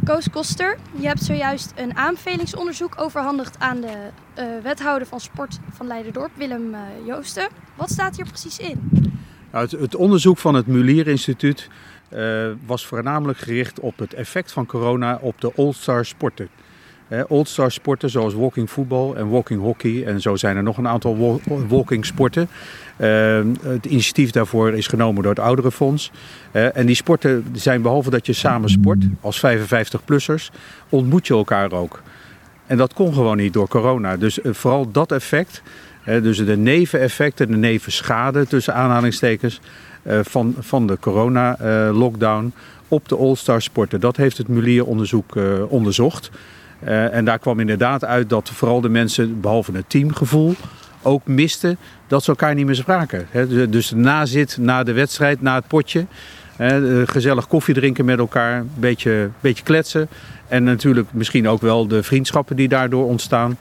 Koos Koster, je hebt zojuist een aanbevelingsonderzoek overhandigd aan de wethouder van sport van Leiderdorp, Willem Joosten. Wat staat hier precies in? Nou, het onderzoek van het Mulier Instituut was voornamelijk gericht op het effect van corona op de all-star sporten. All-star sporten zoals walking voetbal en walking hockey en zo zijn er nog een aantal walking sporten. Het initiatief daarvoor is genomen door het Ouderenfonds. En die sporten zijn, behalve dat je samen sport als 55-plussers, ontmoet je elkaar ook. En dat kon gewoon niet door corona. Dus vooral dat effect, dus de neveneffecten, de nevenschade tussen aanhalingstekens van de corona-lockdown op de all-star sporten. Dat heeft het Mulier onderzoek onderzocht. En daar kwam inderdaad uit dat vooral de mensen, behalve het teamgevoel, ook misten dat ze elkaar niet meer spraken. Dus nazit, na de wedstrijd, na het potje, gezellig koffie drinken met elkaar, een beetje kletsen. En natuurlijk misschien ook wel de vriendschappen die daardoor ontstaan,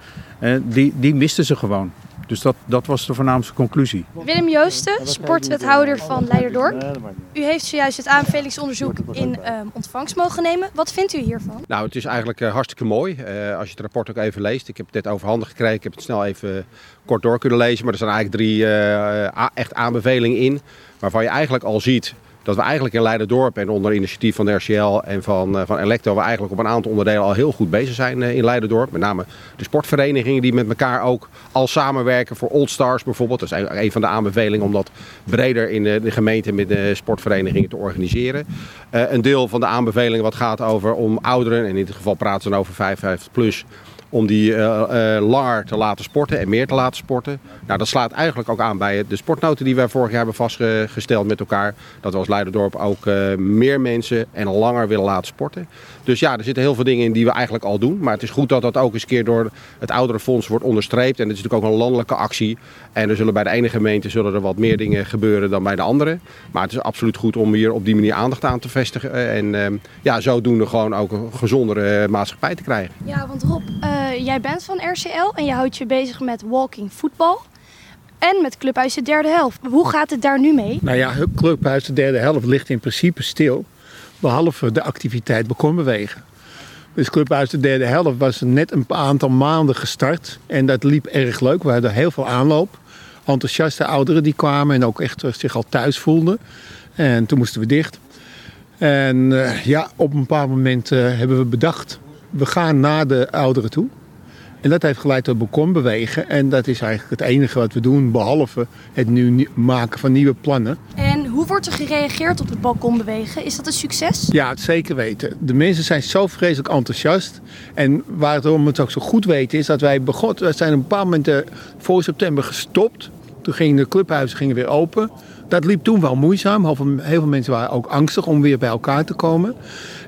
die misten ze gewoon. Dus dat was de voornaamste conclusie. Willem Joosten, sportwethouder van Leiderdorp. U heeft zojuist het aanbevelingsonderzoek in ontvangst mogen nemen. Wat vindt u hiervan? Nou, het is eigenlijk hartstikke mooi. Als je het rapport ook even leest. Ik heb het net overhandigd gekregen. Ik heb het snel even kort door kunnen lezen. Maar er zijn eigenlijk 3 echt aanbevelingen in. Waarvan je eigenlijk al ziet dat we eigenlijk in Leiderdorp en onder initiatief van de RCL en van Electo we eigenlijk op een aantal onderdelen al heel goed bezig zijn in Leiderdorp. Met name de sportverenigingen die met elkaar ook al samenwerken voor All Stars bijvoorbeeld. Dat is een van de aanbevelingen om dat breder in de gemeente met de sportverenigingen te organiseren. Een deel van de aanbevelingen wat gaat over om ouderen, en in dit geval praten ze dan over 55 plus, om die langer te laten sporten en meer te laten sporten. Nou, dat slaat eigenlijk ook aan bij de sportnoten die wij vorig jaar hebben vastgesteld met elkaar. Dat we als Leiderdorp ook meer mensen en langer willen laten sporten. Dus ja, er zitten heel veel dingen in die we eigenlijk al doen. Maar het is goed dat dat ook eens een keer door het Ouderenfonds wordt onderstreept. En het is natuurlijk ook een landelijke actie. En er zullen bij de ene gemeente er wat meer dingen gebeuren dan bij de andere. Maar het is absoluut goed om hier op die manier aandacht aan te vestigen. En zodoende gewoon ook een gezondere maatschappij te krijgen. Ja, want Rob, jij bent van RCL en je houdt je bezig met walking voetbal. En met Clubhuis de Derde Helft. Hoe gaat het daar nu mee? Nou ja, Clubhuis de Derde Helft ligt in principe stil. Behalve de activiteit bekonbewegen. Dus Clubhuis de Derde Helft was net een aantal maanden gestart. En dat liep erg leuk. We hadden heel veel aanloop. Enthousiaste ouderen die kwamen en ook echt zich al thuis voelden. En toen moesten we dicht. En op een bepaald moment hebben we bedacht, we gaan naar de ouderen toe. En dat heeft geleid tot balkonbewegen. En dat is eigenlijk het enige wat we doen, behalve het nu maken van nieuwe plannen. En hoe wordt er gereageerd op het balkonbewegen? Is dat een succes? Ja, zeker weten. De mensen zijn zo vreselijk enthousiast. En waarom we het ook zo goed weten is dat we zijn op een bepaald moment voor september gestopt. Toen gingen de clubhuizen weer open. Dat liep toen wel moeizaam. Heel veel mensen waren ook angstig om weer bij elkaar te komen.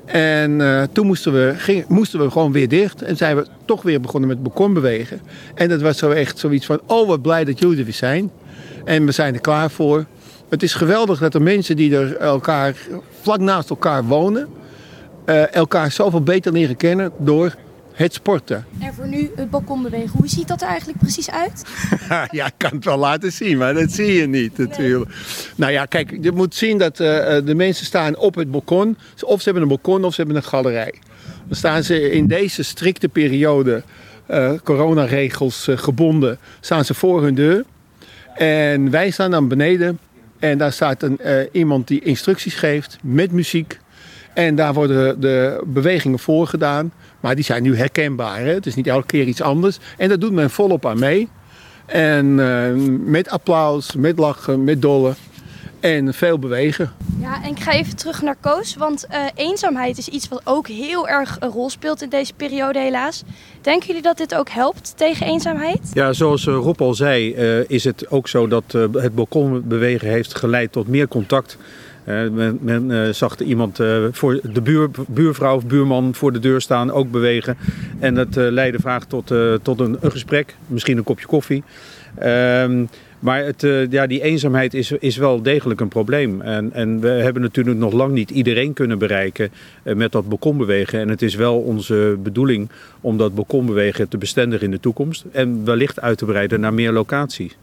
En toen moesten we gewoon weer dicht. En zijn we toch weer begonnen met balkonbewegen. En dat was zo echt zoiets van, oh wat blij dat jullie er weer zijn. En we zijn er klaar voor. Het is geweldig dat de mensen die er elkaar vlak naast elkaar wonen, elkaar zoveel beter leren kennen door het sporten. En voor nu het balkonbewegen, hoe ziet dat er eigenlijk precies uit? Ja, ik kan het wel laten zien, maar dat zie je niet natuurlijk. Nee. Nou ja, kijk, je moet zien dat de mensen staan op het balkon. Of ze hebben een balkon of ze hebben een galerij. Dan staan ze in deze strikte periode, coronaregels gebonden, staan ze voor hun deur. En wij staan dan beneden en daar staat iemand die instructies geeft met muziek. En daar worden de bewegingen voor gedaan. Maar die zijn nu herkenbaar. Hè? Het is niet elke keer iets anders. En daar doet men volop aan mee. En met applaus, met lachen, met dollen. En veel bewegen. Ja, en ik ga even terug naar Koos. Want eenzaamheid is iets wat ook heel erg een rol speelt in deze periode helaas. Denken jullie dat dit ook helpt tegen eenzaamheid? Ja, zoals Rob al zei, is het ook zo dat het balkonbewegen heeft geleid tot meer contact. Men zag iemand voor de buurvrouw of buurman voor de deur staan, ook bewegen. En dat leidde vaak tot een gesprek, misschien een kopje koffie. Maar die eenzaamheid is wel degelijk een probleem. En we hebben natuurlijk nog lang niet iedereen kunnen bereiken met dat balkonbewegen. En het is wel onze bedoeling om dat balkonbewegen te bestendigen in de toekomst. En wellicht uit te breiden naar meer locaties.